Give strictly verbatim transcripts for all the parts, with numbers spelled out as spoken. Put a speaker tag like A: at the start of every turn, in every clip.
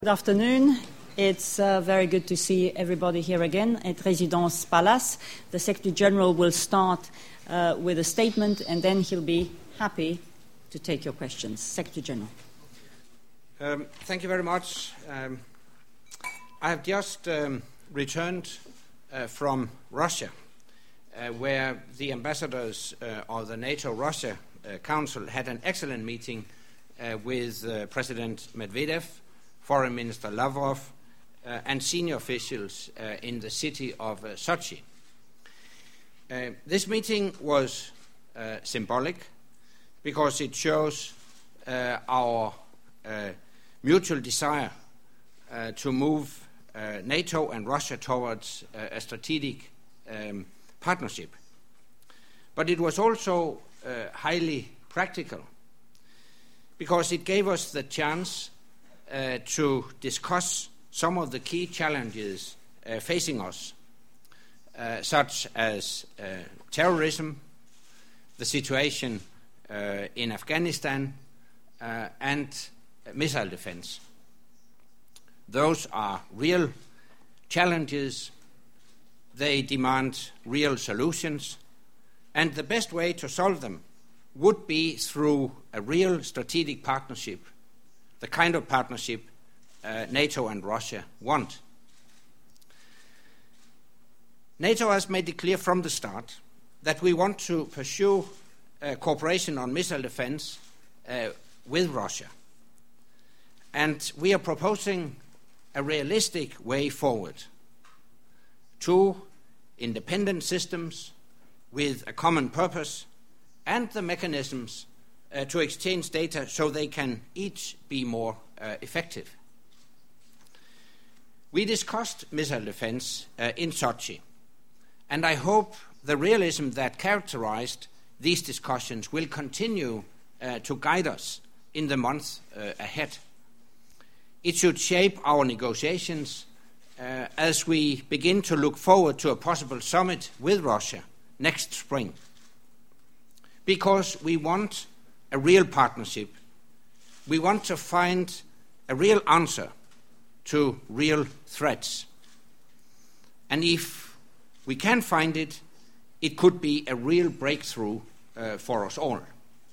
A: Good afternoon. It's uh, very good to see everybody here again at Résidence Palace. The Secretary General will start uh, with a statement and then he'll be happy to take your questions. Secretary General.
B: Um, thank you very much. Um, I have just um, returned uh, from Russia, uh, where the ambassadors uh, of the NATO-Russia uh, Council had an excellent meeting uh, with uh, President Medvedev, Foreign Minister Lavrov, uh, and senior officials uh, in the city of uh, Sochi. Uh, this meeting was uh, symbolic because it shows uh, our uh, mutual desire uh, to move uh, NATO and Russia towards uh, a strategic um, partnership. But it was also uh, highly practical because it gave us the chance Uh, to discuss some of the key challenges uh, facing us, uh, such as uh, terrorism, the situation uh, in Afghanistan, uh, and missile defense. Those are real challenges. They demand real solutions, and the best way to solve them would be through a real strategic partnership, the kind of partnership uh, NATO and Russia want. NATO has made it clear from the start that we want to pursue uh, cooperation on missile defense uh, with Russia. And we are proposing a realistic way forward. Two independent systems with a common purpose and the mechanisms Uh, to exchange data so they can each be more uh, effective. We discussed missile defense uh, in Sochi, and I hope the realism that characterized these discussions will continue uh, to guide us in the months uh, ahead. It should shape our negotiations uh, as we begin to look forward to a possible summit with Russia next spring, because we want a real partnership. We want to find a real answer to real threats. And if we can find it, it could be a real breakthrough uh, for us all.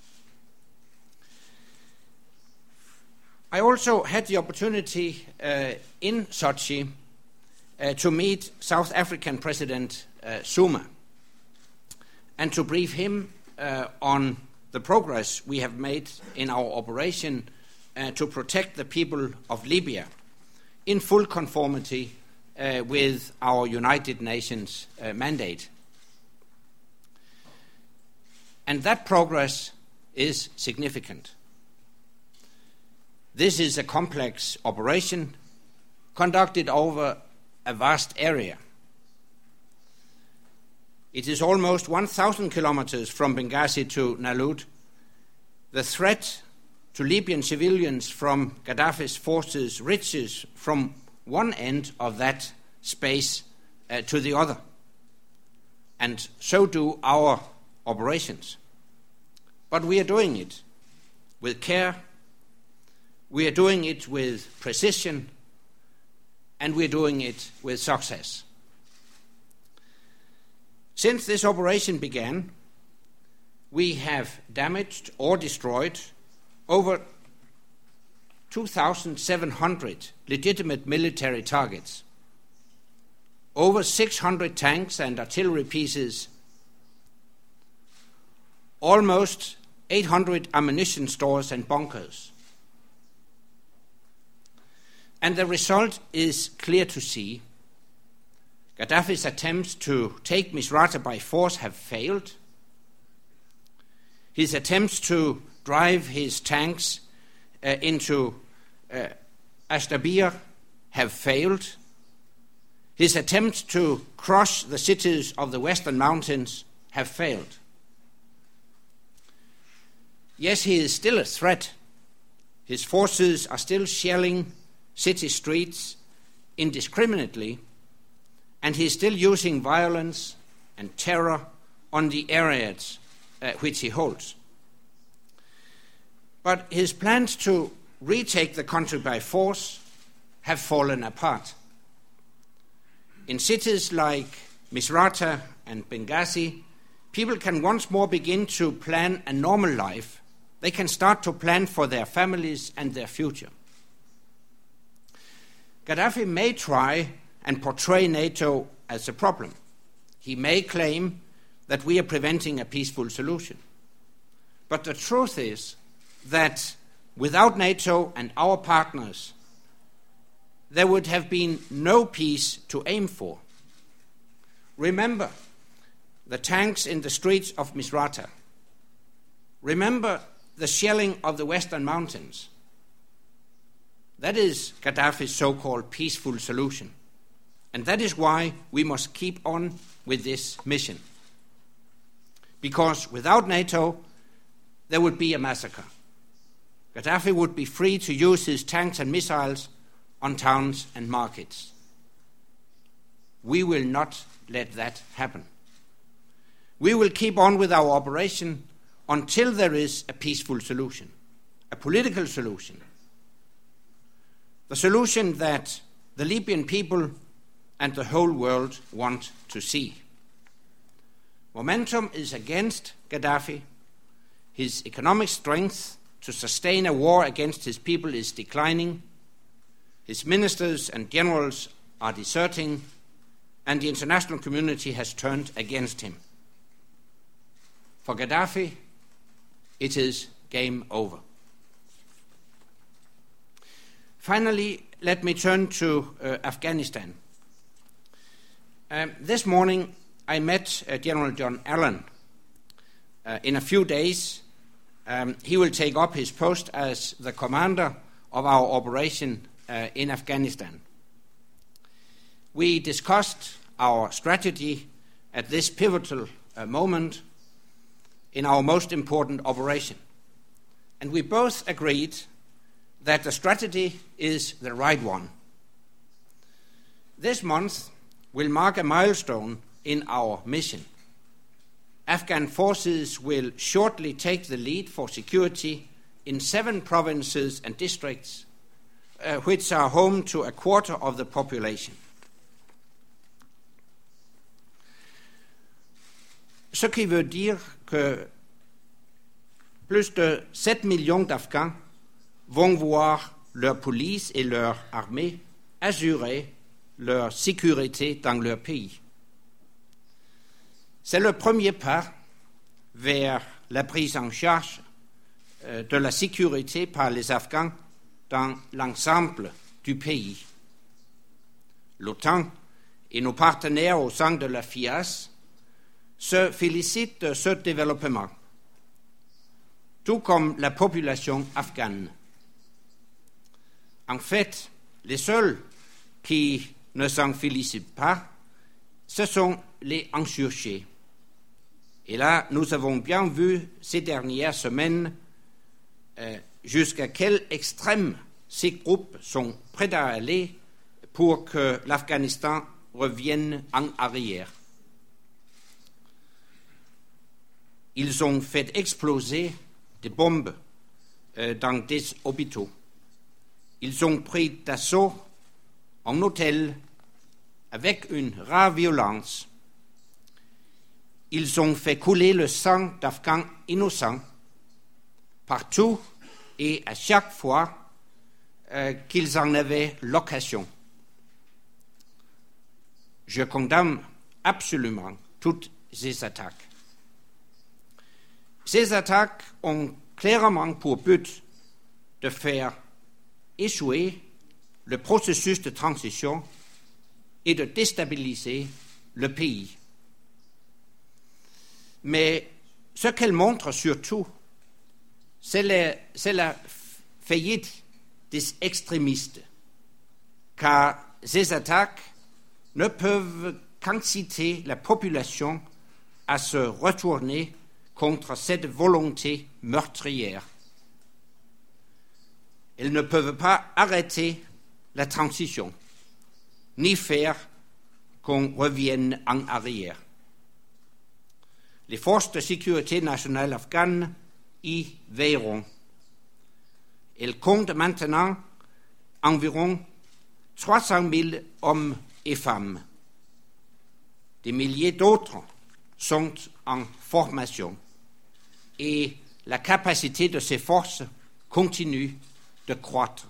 B: I also had the opportunity uh, in Sochi uh, to meet South African President uh, Zuma and to brief him uh, on the progress we have made in our operation uh, to protect the people of Libya in full conformity uh, with our United Nations uh, mandate. And that progress is significant. This is a complex operation conducted over a vast area. It is almost one thousand kilometers from Benghazi to Nalud. The threat to Libyan civilians from Gaddafi's forces reaches from one end of that space uh, to the other, and so do our operations. But we are doing it with care, we are doing it with precision, and we are doing it with success. Since this operation began, we have damaged or destroyed over two thousand seven hundred legitimate military targets, over six hundred tanks and artillery pieces, almost eight hundred ammunition stores and bunkers. And the result is clear to see. Gaddafi's attempts to take Misrata by force have failed. His attempts to drive his tanks uh, into uh, Ashtabir have failed. His attempts to crush the cities of the Western Mountains have failed. Yes, he is still a threat. His forces are still shelling city streets indiscriminately, and he is still using violence and terror on the areas uh, which he holds. But his plans to retake the country by force have fallen apart. In cities like Misrata and Benghazi, people can once more begin to plan a normal life. They can start to plan for their families and their future. Gaddafi may try and portray NATO as a problem. He may claim that we are preventing a peaceful solution. But the truth is that without NATO and our partners, there would have been no peace to aim for. Remember the tanks in the streets of Misrata. Remember the shelling of the Western Mountains. That is Gaddafi's so-called peaceful solution. And that is why we must keep on with this mission. Because without NATO, there would be a massacre. Gaddafi would be free to use his tanks and missiles on towns and markets. We will not let that happen. We will keep on with our operation until there is a peaceful solution, a political solution. The solution that the Libyan people and the whole world want to see. Momentum is against Gaddafi. His economic strength to sustain a war against his people is declining. His ministers and generals are deserting, and the international community has turned against him. For Gaddafi, it is game over. Finally, let me turn to uh, Afghanistan. Um, this morning, I met uh, General John Allen. Uh, in a few days, um, he will take up his post as the commander of our operation uh, in Afghanistan. We discussed our strategy at this pivotal uh, moment in our most important operation. And we both agreed that the strategy is the right one. This month will mark a milestone in our mission. Afghan forces will shortly take the lead for security in seven provinces and districts, uh, which are home to a quarter of the population. Ce qui veut dire que plus de sept millions d'Afghans vont voir leur police et leur armée assurer leur sécurité dans leur pays. C'est le premier pas vers la prise en charge euh, de la sécurité par les Afghans dans l'ensemble du pays. L'OTAN et nos partenaires au sein de la F I A S se félicitent de ce développement, tout comme la population afghane. En fait, les seuls qui ne s'en félicitent pas, ce sont les insurgés. Et là, nous avons bien vu ces dernières semaines euh, jusqu'à quel extrême ces groupes sont prêts à aller pour que l'Afghanistan revienne en arrière. Ils ont fait exploser des bombes euh, dans des hôpitaux. Ils ont pris d'assaut un hôtel avec une rare violence. Ils ont fait couler le sang d'Afghans innocents partout et à chaque fois euh, qu'ils en avaient l'occasion. Je condamne absolument toutes ces attaques. Ces attaques ont clairement pour but de faire échouer le processus de transition et de déstabiliser le pays. Mais ce qu'elles montrent surtout, c'est la, c'est la faillite des extrémistes, car ces attaques ne peuvent qu'inciter la population à se retourner contre cette volonté meurtrière. Elles ne peuvent pas arrêter la transition, ni faire qu'on revienne en arrière. Les forces de sécurité nationale afghanes y veilleront. Elles comptent maintenant environ trois cent mille hommes et femmes. Des milliers d'autres sont en formation et la capacité de ces forces continue de croître.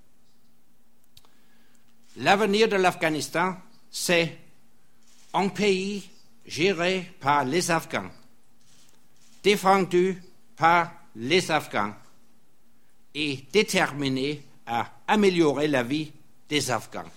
B: L'avenir de l'Afghanistan, c'est un pays géré par les Afghans, défendu par les Afghans et déterminé à améliorer la vie des Afghans.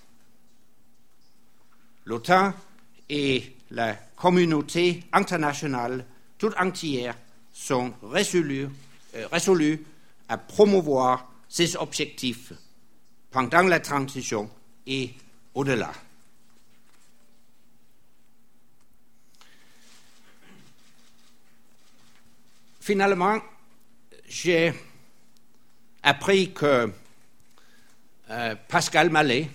B: L'OTAN et la communauté internationale tout entière sont résolus, euh, résolus à promouvoir ces objectifs pendant la transition et au-delà. Finalement, j'ai appris que euh, Pascal Mallet,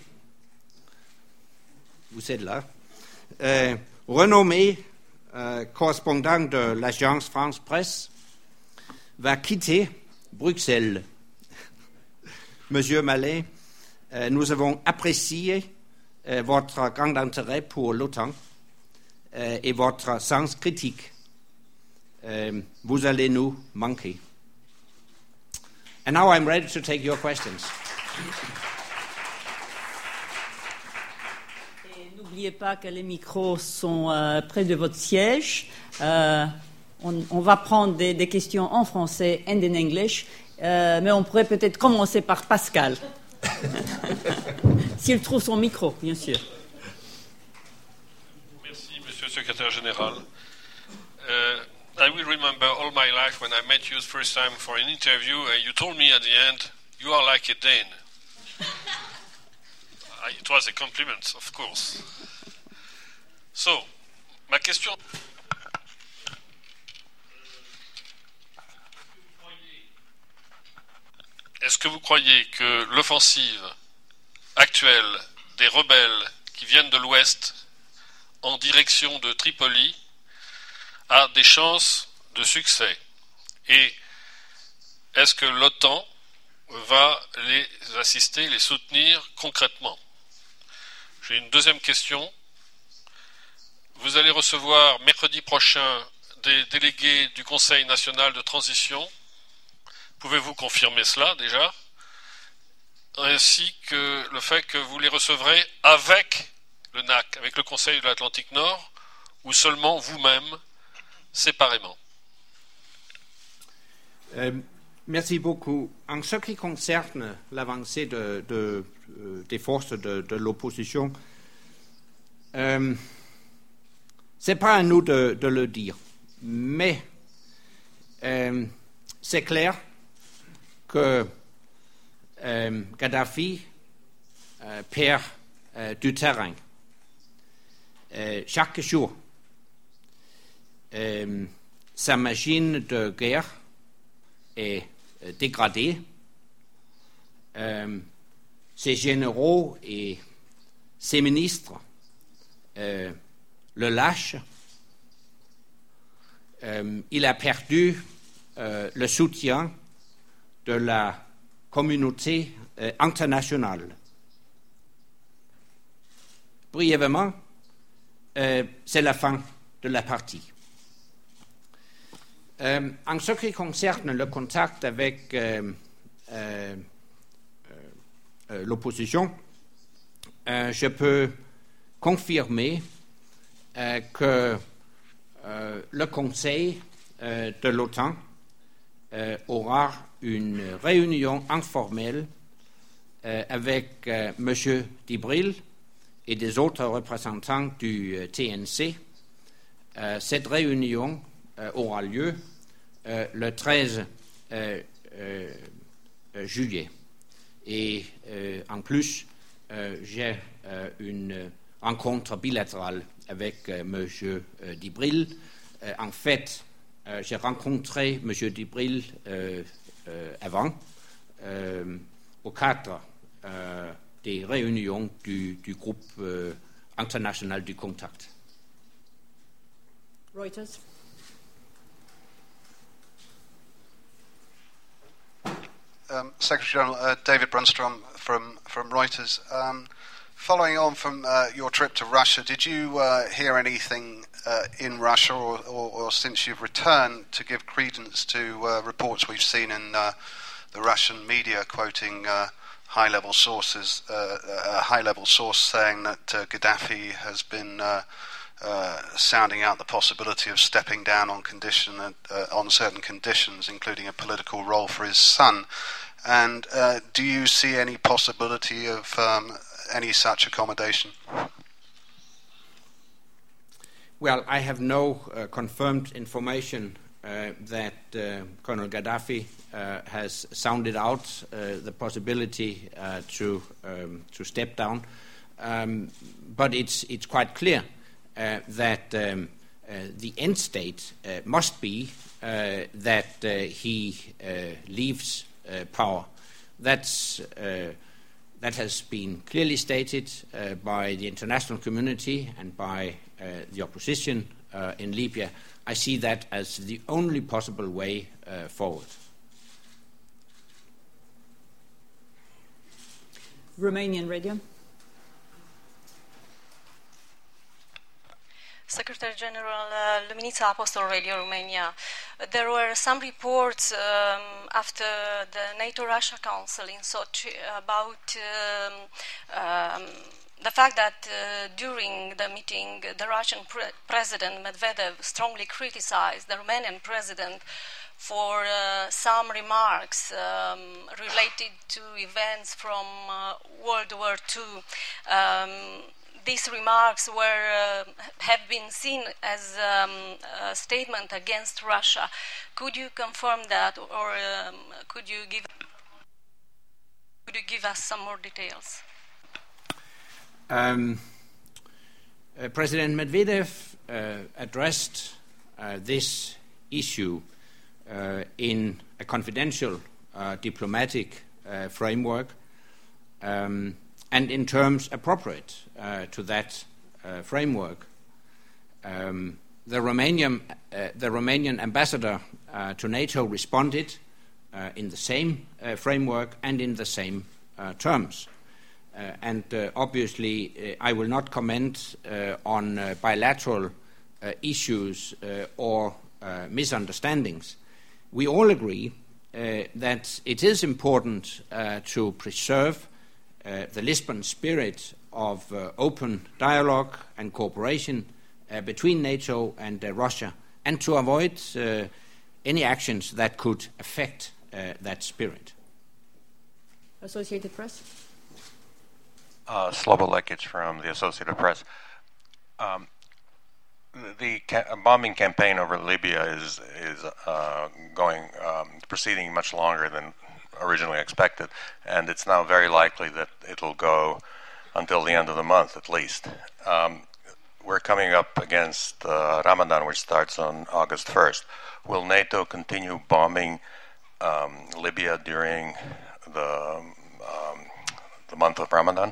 B: vous êtes là, euh, renommé euh, correspondant de l'agence France Presse, va quitter Bruxelles. Monsieur Mallet, euh, nous avons apprécié euh, votre grand intérêt pour l'OTAN euh, et votre sens critique. Euh, vous allez nous manquer. And now I'm ready to take your questions.
A: Et n'oubliez pas que les micros sont euh, près de votre siège. Euh, on, on va prendre des, des questions en français and in English, euh, mais on pourrait peut-être commencer par Pascal. S'il trouve son micro, bien sûr.
C: Merci, Monsieur le Secrétaire Général. Uh, I will remember all my life when I met you the first time for an interview, and you told me at the end, you are like a Dane. I, it was a compliment, of course. So, ma question... Est-ce que vous croyez que l'offensive actuelle des rebelles qui viennent de l'Ouest en direction de Tripoli a des chances de succès? Et est-ce que l'OTAN va les assister, les soutenir concrètement? J'ai une deuxième question. Vous allez recevoir mercredi prochain des délégués du Conseil national de transition. Pouvez-vous confirmer cela déjà? Ainsi que le fait que vous les recevrez avec le N A C, avec le Conseil de l'Atlantique Nord, ou seulement vous-même, séparément?
B: Euh, merci beaucoup. En ce qui concerne l'avancée de, de, euh, des forces de, de l'opposition, euh, ce n'est pas à nous de, de le dire, mais euh, c'est clair que euh, Kadhafi euh, perd euh, du terrain euh, chaque jour. Euh, sa machine de guerre est euh, dégradée. Euh, ses généraux et ses ministres euh, le lâchent. Euh, il a perdu euh, le soutien de la communauté euh, internationale. Brièvement, euh, c'est la fin de la partie. Euh, en ce qui concerne le contact avec euh, euh, euh, l'opposition, euh, je peux confirmer euh, que euh, le Conseil euh, de l'OTAN euh, aura une réunion informelle euh, avec euh, M. Dibril et des autres représentants du euh, T N C. Euh, cette réunion euh, aura lieu euh, le treize euh, euh, juillet. Et euh, en plus, euh, j'ai euh, une rencontre bilatérale avec euh, M. Euh, Dibril. Euh, en fait, euh, j'ai rencontré M. Dibril euh, euh, avant, euh, au cadre euh, des réunions du, du groupe euh, international du contact.
D: Reuters. um, Secretary General uh, David Brunstrom from, from Reuters. Um, following on from uh, your trip to Russia, did you uh, hear anything uh, in Russia or, or, or since you've returned to give credence to uh, reports we've seen in uh, the Russian media quoting uh, high-level sources, uh, a high-level source saying that uh, Gaddafi has been uh, uh, sounding out the possibility of stepping down on condition uh, on certain conditions, including a political role for his son. And uh, do you see any possibility of um, any such accommodation?
B: Well, I have no uh, confirmed information uh, that uh, Colonel Gaddafi uh, has sounded out uh, the possibility uh, to um, to step down, um, but it's it's quite clear uh, that um, uh, the end state uh, must be uh, that uh, he uh, leaves uh, power. That's uh, that has been clearly stated uh, by the international community and by uh, the opposition uh, in Libya. I see that as the only possible way uh, forward.
A: Romanian radio.
E: Secretary General, uh, Luminița Apostol Radio Romania. There were some reports um, after the NATO-Russia Council in Sochi about um, um, the fact that uh, during the meeting the Russian pre- President Medvedev strongly criticized the Romanian President for uh, some remarks um, related to events from uh, World War Two. Um, These remarks were uh, have been seen as um, a statement against Russia. Could you confirm that, or um, could you give could you give us some more details?
B: Um, uh, President Medvedev uh, addressed uh, this issue uh, in a confidential uh, diplomatic uh, framework. Um, and in terms appropriate uh, to that uh, framework. Um, the, Romanian, uh, the Romanian ambassador uh, to NATO responded uh, in the same uh, framework and in the same uh, terms. Uh, and uh, obviously, uh, I will not comment uh, on uh, bilateral uh, issues uh, or uh, misunderstandings. We all agree uh, that it is important uh, to preserve Uh, the Lisbon spirit of uh, open dialogue and cooperation uh, between NATO and uh, Russia, and to avoid uh, any actions that could affect uh, that spirit.
A: Associated Press.
F: Uh, Slobo Lekic from the Associated Press. Um, the ca- bombing campaign over Libya is is uh, going um, proceeding much longer than originally expected, and it's now very likely that it'll go until the end of the month at least. Um, we're coming up against uh, Ramadan, which starts on August first. Will NATO continue bombing um, Libya during the um, the month of Ramadan?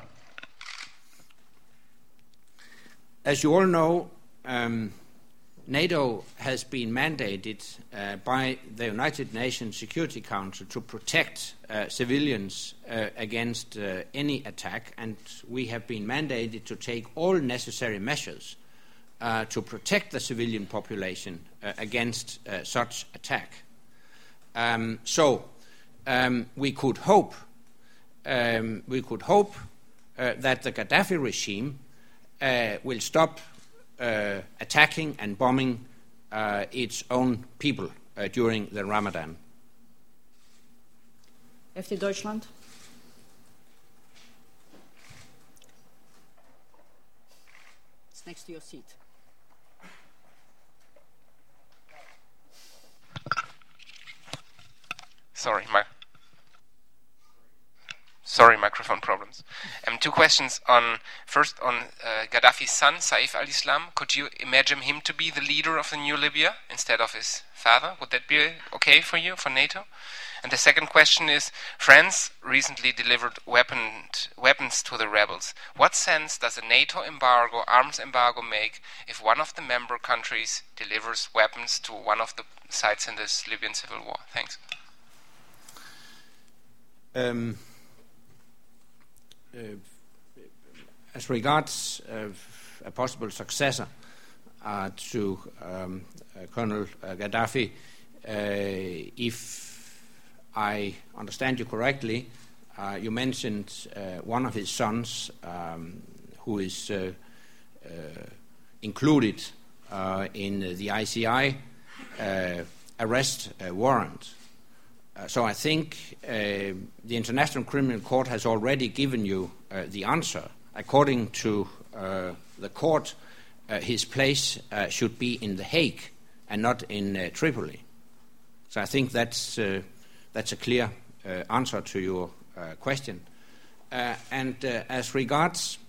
B: As you all know, um, NATO has been mandated uh, by the United Nations Security Council to protect uh, civilians uh, against uh, any attack, and we have been mandated to take all necessary measures uh, to protect the civilian population uh, against uh, such attack. Um, so um, we could hope, um, we could hope uh, that the Gaddafi regime uh, will stop Uh, attacking and bombing uh, its own people uh, during the Ramadan.
A: F T Deutschland. It's next to your seat.
G: Sorry, my Sorry, microphone problems. Um, two questions. On first, on uh, Gaddafi's son, Saif al-Islam. Could you imagine him to be the leader of the new Libya instead of his father? Would that be okay for you, for NATO? And the second question is, France recently delivered weapon, weapons to the rebels. What sense does a NATO embargo, arms embargo, make if one of the member countries delivers weapons to one of the sides in this Libyan civil war? Thanks.
B: Um, uh, as regards uh, a possible successor uh, to um, uh, Colonel uh, Gaddafi, uh, if I understand you correctly, uh, you mentioned uh, one of his sons um, who is uh, uh, included uh, in the I C I uh, arrest uh, warrant. Uh, so I think uh, the International Criminal Court has already given you uh, the answer. According to uh, the court, uh, his place uh, should be in The Hague and not in uh, Tripoli. So I think that's uh, that's a clear uh, answer to your uh, question. Uh, and uh, as regards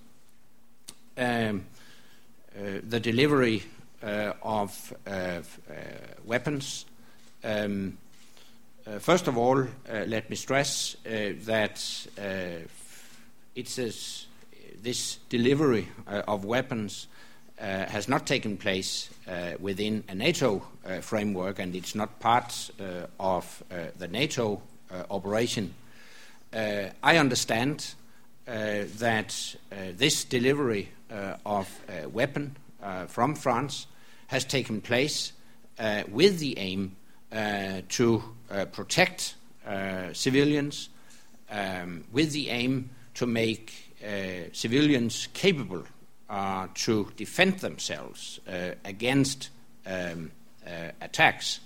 B: um, uh, the delivery uh, of uh, uh, weapons, um, uh, first of all, uh, let me stress uh, that uh, it says this delivery uh, of weapons uh, has not taken place uh, within a NATO uh, framework, and it's not part uh, of uh, the NATO uh, operation. Uh, I understand uh, that uh, this delivery uh, of a weapon uh, from France has taken place uh, with the aim uh, to uh, protect uh, civilians, um, with the aim to make Uh, civilians capable uh, to defend themselves uh, against um, uh, attacks.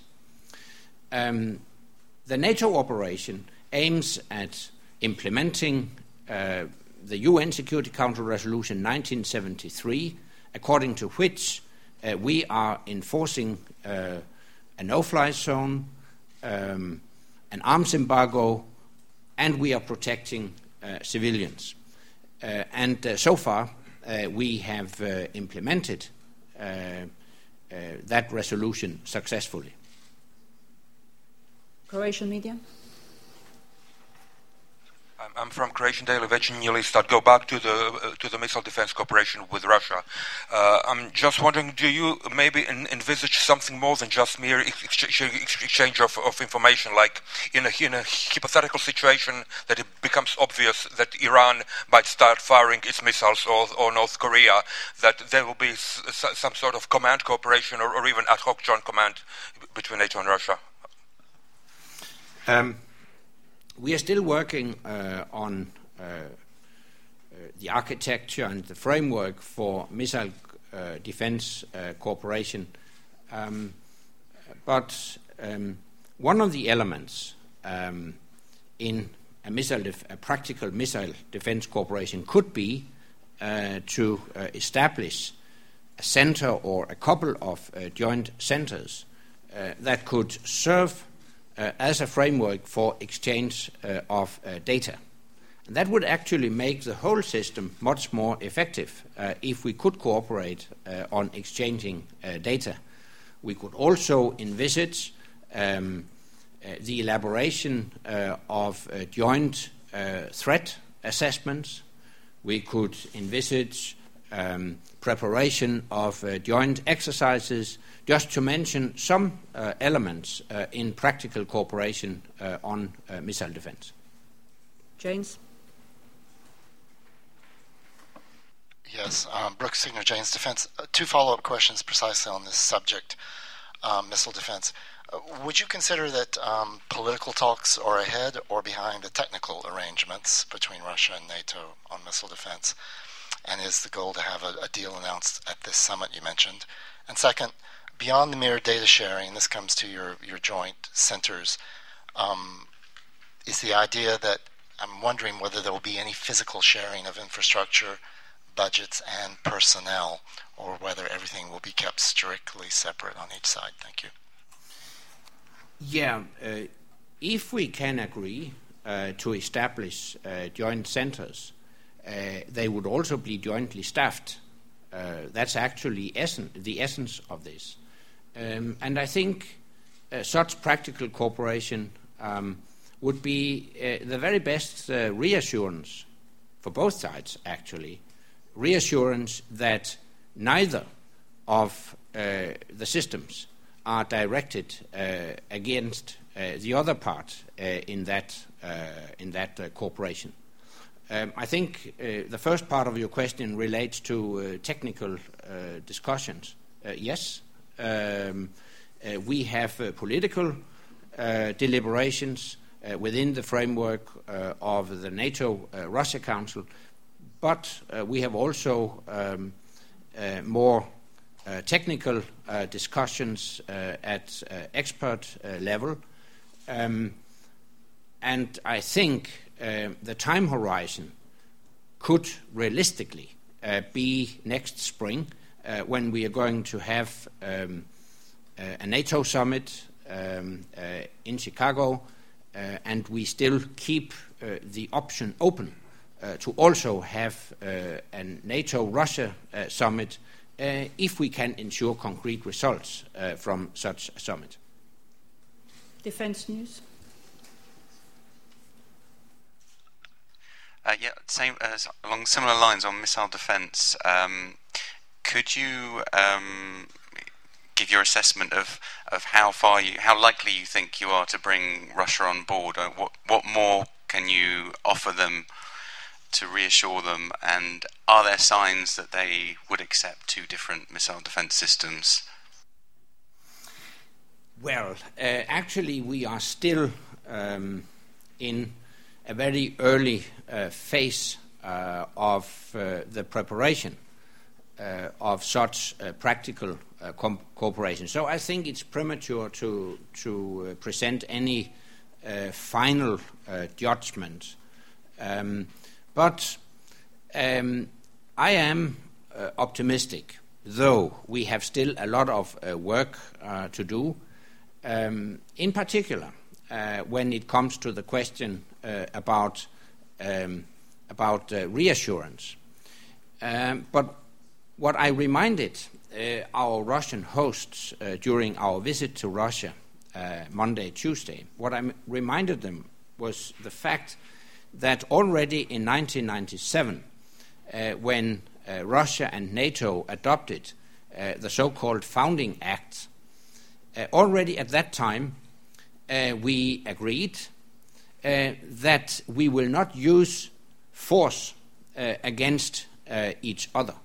B: Um, the NATO operation aims at implementing uh, the U N Security Council Resolution nineteen seventy-three, according to which uh, we are enforcing uh, a no-fly zone, um, an arms embargo, and we are protecting uh, civilians. Uh, and uh, so far, uh, we have uh, implemented uh, uh, that resolution successfully.
A: Croatian media?
H: I'm from Croatian Daily Večernji List. I'd go back to the uh, to the missile defense cooperation with Russia. Uh, I'm just wondering, do you maybe en- envisage something more than just mere ex- ex- exchange of, of information, like in a, in a hypothetical situation that it becomes obvious that Iran might start firing its missiles, or, or North Korea, that there will be s- s- some sort of command cooperation or, or even ad hoc joint command between NATO and Russia?
B: Um. We are still working uh, on uh, uh, the architecture and the framework for missile uh, defense uh, cooperation. Um, but um, one of the elements um, in a, missile def- a practical missile defense cooperation could be uh, to uh, establish a center or a couple of uh, joint centers uh, that could serve Uh, as a framework for exchange uh, of uh, data. And that would actually make the whole system much more effective uh, if we could cooperate uh, on exchanging uh, data. We could also envisage um, uh, the elaboration uh, of uh, joint uh, threat assessments. We could envisage um, preparation of uh, joint exercises, just to mention some uh, elements uh, in practical cooperation uh, on uh, missile defense.
A: James?
I: Yes, um, Brooks Signor, Jane's Defense. Uh, two follow-up questions precisely on this subject, um, missile defense. Uh, would you consider that um, political talks are ahead or behind the technical arrangements between Russia and NATO on missile defense? And is the goal to have a, a deal announced at this summit you mentioned? And second, beyond the mere data sharing, this comes to your, your joint centers, um, is the idea that I'm wondering whether there will be any physical sharing of infrastructure, budgets, and personnel, or whether everything will be kept strictly separate on each side. Thank you.
B: Yeah, uh, if we can agree uh, to establish uh, joint centers, uh, they would also be jointly staffed. Uh, that's actually essen- the essence of this. Um, and I think uh, such practical cooperation um, would be uh, the very best uh, reassurance for both sides, actually. Reassurance that neither of uh, the systems are directed uh, against uh, the other part uh, in that uh, in that uh, cooperation. Um, I think uh, the first part of your question relates to uh, technical uh, discussions. Uh, yes, um, uh, we have uh, political uh, deliberations uh, within the framework uh, of the NATO-Russia uh, Council, but uh, we have also um, uh, more uh, technical uh, discussions uh, at uh, expert uh, level. Um, and I think uh, the time horizon could realistically uh, be next spring uh, when we are going to have um, uh, a NATO summit um, uh, in Chicago, uh, and we still keep uh, the option open uh, to also have uh, a NATO-Russia uh, summit uh, if we can ensure concrete results uh, from such a summit.
A: Defense news.
J: Uh, yeah, same as along similar lines on missile defence. Um, could you um, give your assessment of, of how far you, how likely you think you are to bring Russia on board? Uh, what what more can you offer them to reassure them? And are there signs that they would accept two different missile defence systems?
B: Well, uh, actually, we are still um, in a very early uh, phase uh, of uh, the preparation uh, of such uh, practical uh, com- cooperation. So I think it's premature to to uh, present any uh, final uh, judgment. Um, but um, I am uh, optimistic, though we have still a lot of uh, work uh, to do. Um, in particular, uh, when it comes to the question uh, about um, about uh, reassurance. Um, but what I reminded uh, our Russian hosts uh, during our visit to Russia uh, Monday, Tuesday, what I m- reminded them was the fact that already in nineteen ninety-seven, uh, when uh, Russia and NATO adopted uh, the so-called Founding Act, Uh, already at that time, uh, we agreed uh, that we will not use force uh, against uh, each other.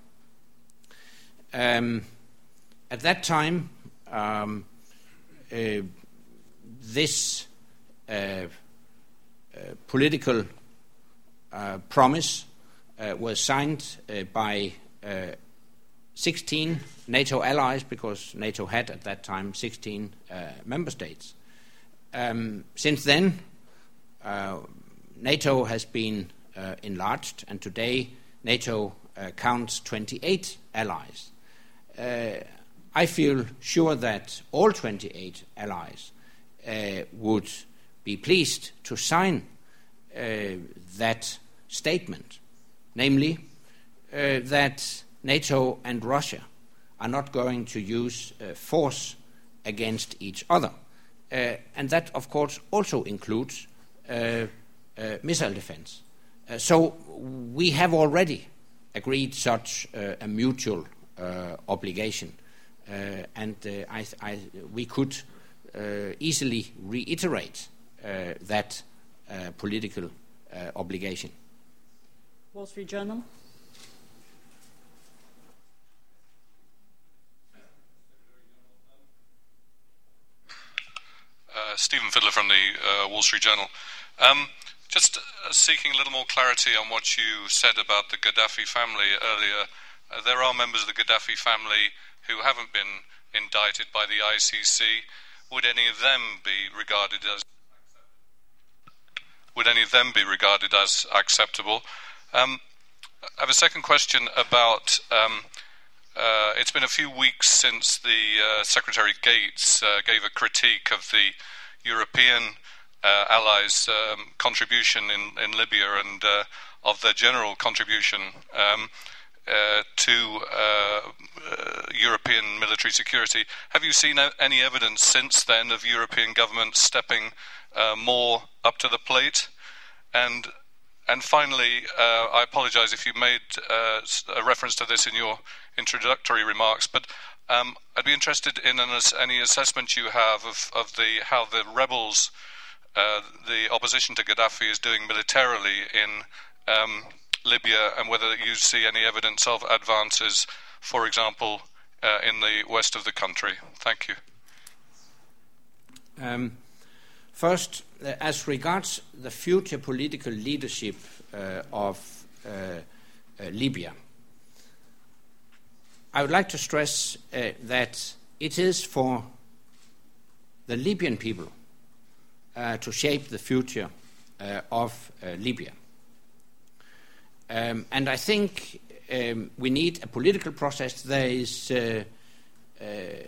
B: Um, at that time, um, uh, this uh, uh, political uh, promise uh, was signed uh, by uh, sixteen NATO allies, because NATO had at that time sixteen uh, member states. Um, since then, uh, NATO has been uh, enlarged, and today NATO uh, counts twenty-eight allies. Uh, I feel sure that all twenty-eight allies uh, would be pleased to sign uh, that statement, namely uh, that NATO and Russia are not going to use uh, force against each other. Uh, and that, of course, also includes uh, uh, missile defense. Uh, so we have already agreed such uh, a mutual uh, obligation. Uh, and uh, I, I, we could uh, easily reiterate uh, that uh, political uh, obligation.
A: Wall Street Journal.
C: Uh, Stephen Fiddler from the uh, Wall Street Journal. Um, just uh, seeking a little more clarity on what you said about the Gaddafi family earlier. Uh, there are members of the Gaddafi family who haven't been indicted by the I C C. Would any of them be regarded as would any of them be regarded as acceptable? Um, I have a second question about. Um, Uh, it's been a few weeks since the uh, Secretary Gates uh, gave a critique of the European uh, allies' um, contribution in, in Libya and uh, of their general contribution um, uh, to uh, uh, European military security. Have you seen any evidence since then of European governments stepping uh, more up to the plate? And
K: and finally, uh, I apologize if you made uh, a reference to this in your introductory remarks, but um, I'd be interested in an, any assessment you have of, of the how the rebels, uh, the opposition to Gaddafi, is doing militarily in um, Libya, and whether you see any evidence of advances, for example, uh, in the west of the country. Thank you.
B: Um, first, uh, as regards the future political leadership uh, of uh, uh, Libya, I would like to stress uh, that it is for the Libyan people uh, to shape the future uh, of uh, Libya. Um, and I think um, we need a political process. There is uh, uh,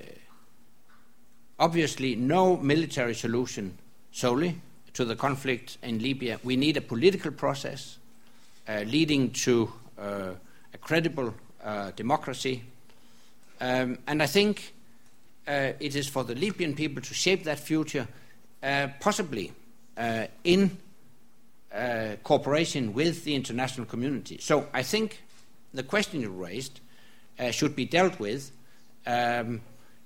B: obviously no military solution solely to the conflict in Libya. We need a political process uh, leading to uh, a credible uh, democracy. Um, and I think uh, it is for the Libyan people to shape that future, uh, possibly uh, in uh, cooperation with the international community. So I think the question you raised uh, should be dealt with um,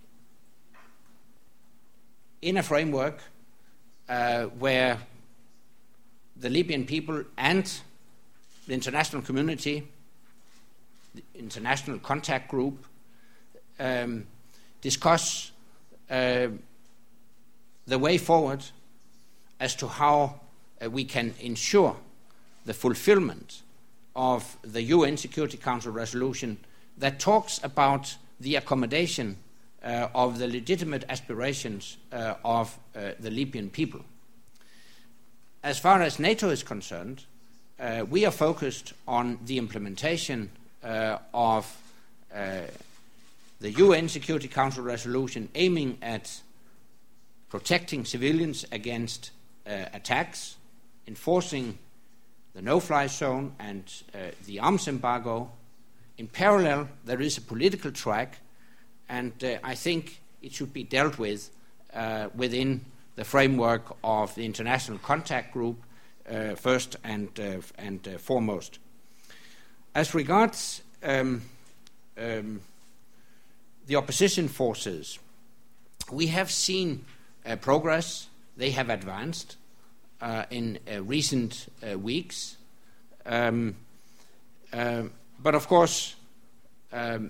B: in a framework uh, where the Libyan people and the international community, the international contact group, um, discuss uh, the way forward as to how uh, we can ensure the fulfillment of the U N Security Council resolution that talks about the accommodation uh, of the legitimate aspirations uh, of uh, the Libyan people. As far as NATO is concerned, uh, we are focused on the implementation uh, of uh, the U N Security Council resolution aiming at protecting civilians against uh, attacks, enforcing the no-fly zone and uh, the arms embargo. In parallel, there is a political track, and uh, I think it should be dealt with uh, within the framework of the International Contact Group, uh, first and, uh, and uh, foremost. As regards um, um, the opposition forces, we have seen uh, progress. They have advanced uh, in uh, recent uh, weeks. Um, uh, but of course, um,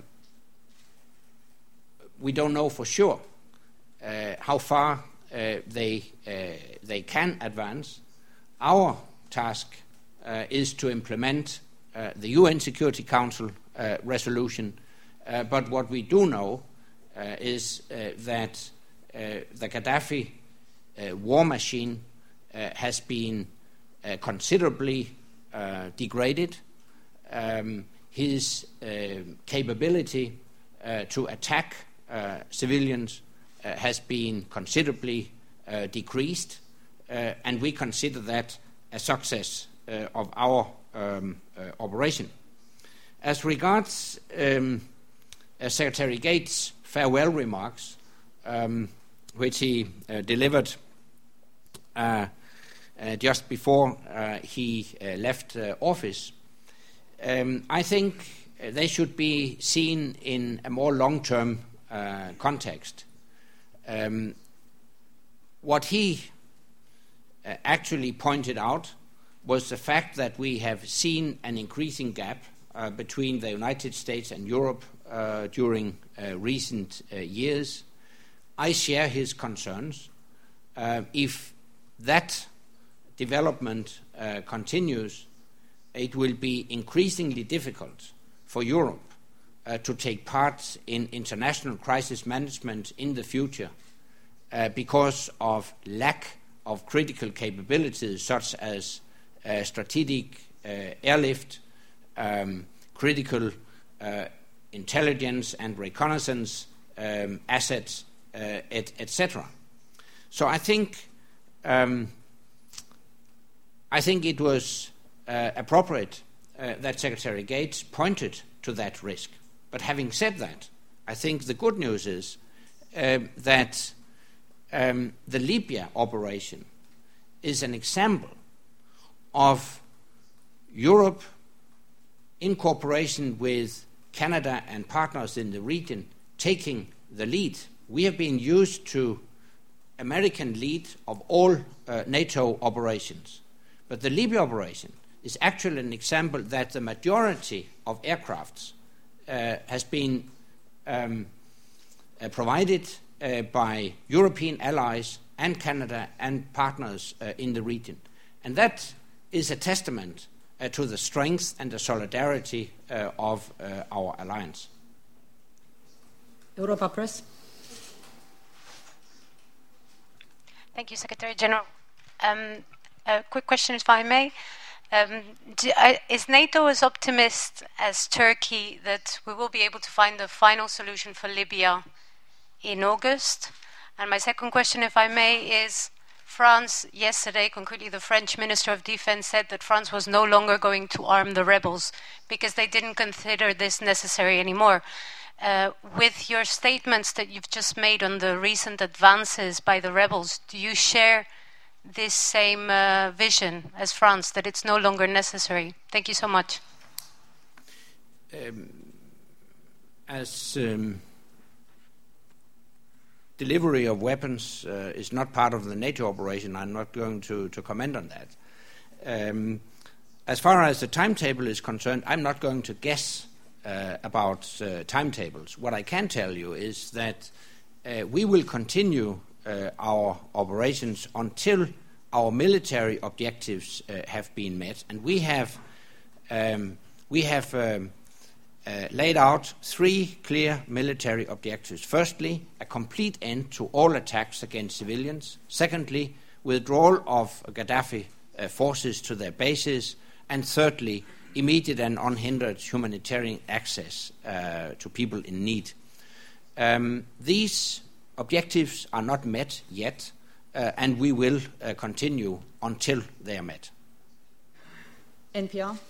B: we don't know for sure uh, how far uh, they, uh, they can advance. Our task uh, is to implement uh, the U N Security Council uh, resolution. Uh, but what we do know uh, is uh, that uh, the Gaddafi uh, war machine uh, has been uh, considerably uh, degraded. Um, his uh, capability uh, to attack uh, civilians uh, has been considerably uh, decreased, uh, and we consider that a success uh, of our um, uh, operation. As regards um, Uh, Secretary Gates' farewell remarks, um, which he uh, delivered uh, uh, just before uh, he uh, left uh, office, um, I think uh, they should be seen in a more long-term uh, context. Um, what he uh, actually pointed out was the fact that we have seen an increasing gap uh, between the United States and Europe Uh, during uh, recent uh, years. I share his concerns. Uh, if that development uh, continues, it will be increasingly difficult for Europe uh, to take part in international crisis management in the future uh, because of lack of critical capabilities such as uh, strategic uh, airlift, um, critical uh, intelligence and reconnaissance um, assets, uh, et, et cetera. So I think um, I think it was uh, appropriate uh, that Secretary Gates pointed to that risk. But having said that, I think the good news is uh, that um, the Libya operation is an example of Europe, in cooperation with Canada and partners in the region, taking the lead. We have been used to American lead of all uh, NATO operations. But the Libya operation is actually an example that the majority of aircrafts uh, has been um, uh, provided uh, by European allies and Canada and partners uh, in the region. And that is a testament uh, to the strength and the solidarity uh, of uh, our alliance.
A: Europa Press.
L: Thank you, Secretary General. Um, a quick question, if I may. Um, do, uh, is NATO as optimist as Turkey that we will be able to find the final solution for Libya in August? And my second question, if I may, is France yesterday, concretely the French Minister of Defense, said that France was no longer going to arm the rebels because they didn't consider this necessary anymore. Uh, with your statements that you've just made on the recent advances by the rebels, do you share this same uh, vision as France, that it's no longer necessary? Thank you so much.
B: Um, as um, delivery of weapons uh, is not part of the NATO operation, I'm not going to, to comment on that. Um, as far as the timetable is concerned, I'm not going to guess uh, about uh, timetables. What I can tell you is that uh, we will continue uh, our operations until our military objectives uh, have been met, and we have um, we have um, uh, laid out three clear military objectives. Firstly, a complete end to all attacks against civilians. Secondly, withdrawal of Gaddafi uh, forces to their bases. And thirdly, immediate and unhindered humanitarian access uh, to people in need. Um, these objectives are not met yet, uh, and we will uh, continue until they are met.
A: N P R.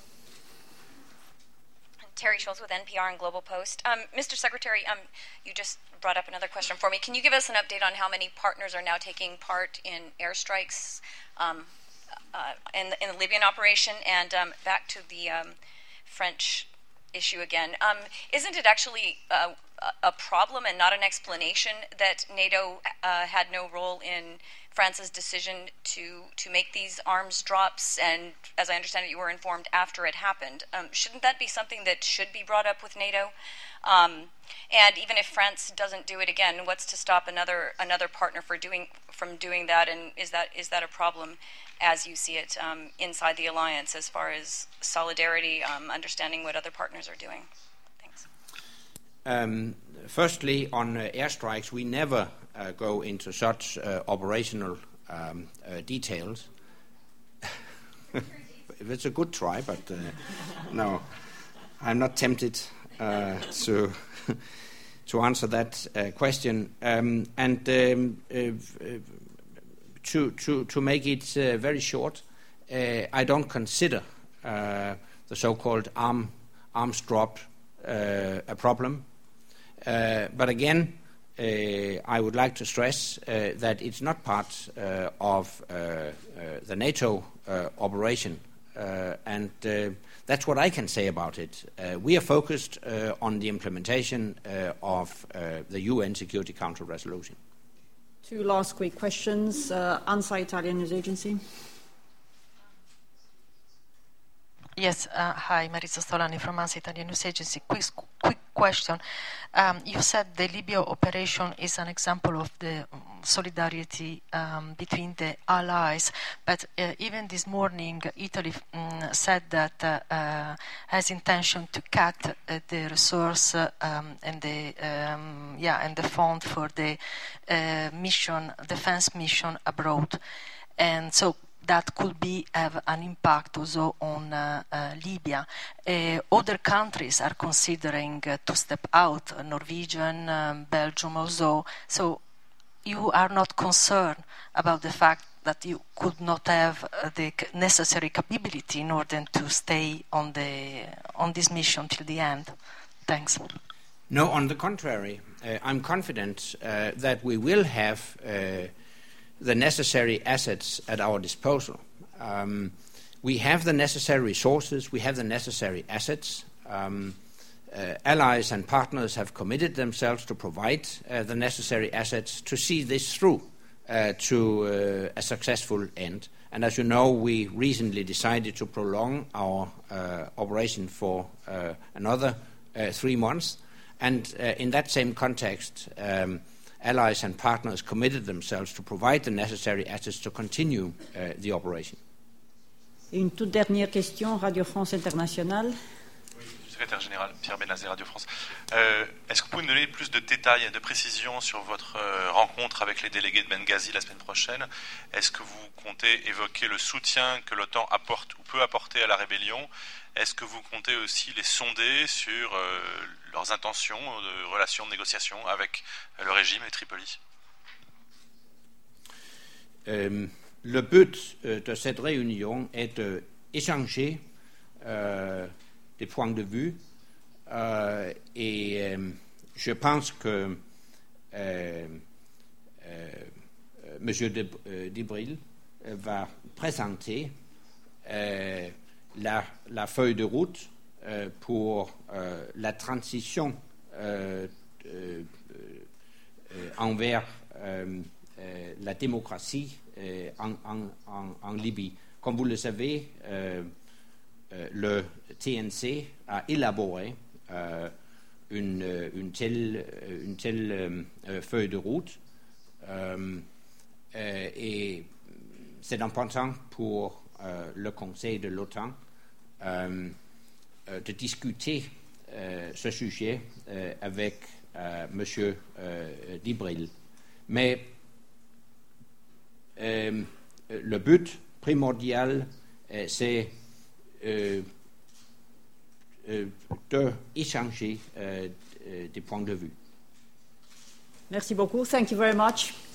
M: Terry Schultz with N P R and Global Post. Um, Mister Secretary, um, you just brought up another question for me. Can you give us an update on how many partners are now taking part in airstrikes um, uh, in, the, in the Libyan operation? And um, back to the um, French issue again. Um, isn't it actually uh, a problem and not an explanation that NATO uh, had no role in France's decision to, to make these arms drops, and as I understand it, you were informed after it happened? Um, shouldn't that be something that should be brought up with NATO? Um, and even if France doesn't do it again, what's to stop another another partner for doing from doing that? And is that is that a problem, as you see it, um, inside the alliance, as far as solidarity, um, understanding what other partners are doing? Thanks.
B: Um, firstly, on uh, airstrikes, we never uh, go into such uh, operational um, uh, details. It's a good try, but uh, no, I'm not tempted uh, to to answer that uh, question. Um, and um, uh, to to to make it uh, very short, uh, I don't consider uh, the so-called arm arms drop uh, a problem. Uh, but again, uh, I would like to stress uh, that it's not part uh, of uh, uh, the NATO uh, operation, uh, and uh, that's what I can say about it. Uh, we are focused uh, on the implementation uh, of uh, the U N Security Council resolution.
A: Two last quick questions. Uh, ANSA, Italian News Agency.
N: Yes, uh, hi, Marisa Stolani from ANSA Italian News Agency. Quick, quick question. Um, you said the Libya operation is an example of the solidarity um, between the allies, but uh, even this morning, Italy um, said that uh, uh, has intention to cut uh, the resource uh, um, and the um, yeah and the fund for the uh, mission, defense mission abroad, and so that could be have an impact also on uh, uh, Libya. Uh, other countries are considering uh, to step out, uh, Norwegian, um, Belgium also. So you are not concerned about the fact that you could not have uh, the necessary capability in order to stay on the on this mission till the end? Thanks.
B: No, on the contrary, uh, I'm confident uh, that we will have Uh, the necessary assets at our disposal. Um, we have the necessary resources, we have the necessary assets. Um, uh, allies and partners have committed themselves to provide uh, the necessary assets to see this through uh, to uh, a successful end. And as you know, we recently decided to prolong our uh, operation for uh, another uh, three months. And uh, in that same context, um, allies and partners committed themselves to provide the necessary assets to continue uh, the operation.
A: Une toute dernière question, Radio France Internationale.
O: Secrétaire général Pierre Benazé, Radio France. Euh, est-ce que vous pouvez nous donner plus de détails et de précisions sur votre euh, rencontre avec les délégués de Benghazi la semaine prochaine? Est-ce que vous comptez évoquer le soutien que l'OTAN apporte ou peut apporter à la rébellion? Est-ce que vous comptez aussi les sonder sur euh, leurs intentions de relations de négociation avec le régime et Tripoli?
B: euh, Le but euh, de cette réunion est d'échanger euh, des points de vue euh, et euh, je pense que euh, euh, M. Dibril va présenter euh, la, la feuille de route euh, pour euh, la transition euh, euh, euh, envers euh, euh, la démocratie euh, en, en, en, en Libye. Comme vous le savez, euh, Euh, le T N C a élaboré euh, une, une telle, une telle euh, feuille de route euh, euh, et c'est important pour euh, le Conseil de l'OTAN euh, euh, de discuter euh, ce sujet euh, avec euh, M. Euh, Dibril. Mais euh, le but primordial, euh, c'est Euh, euh, d'échanger euh, des points de vue.
A: Merci beaucoup. Thank you very much.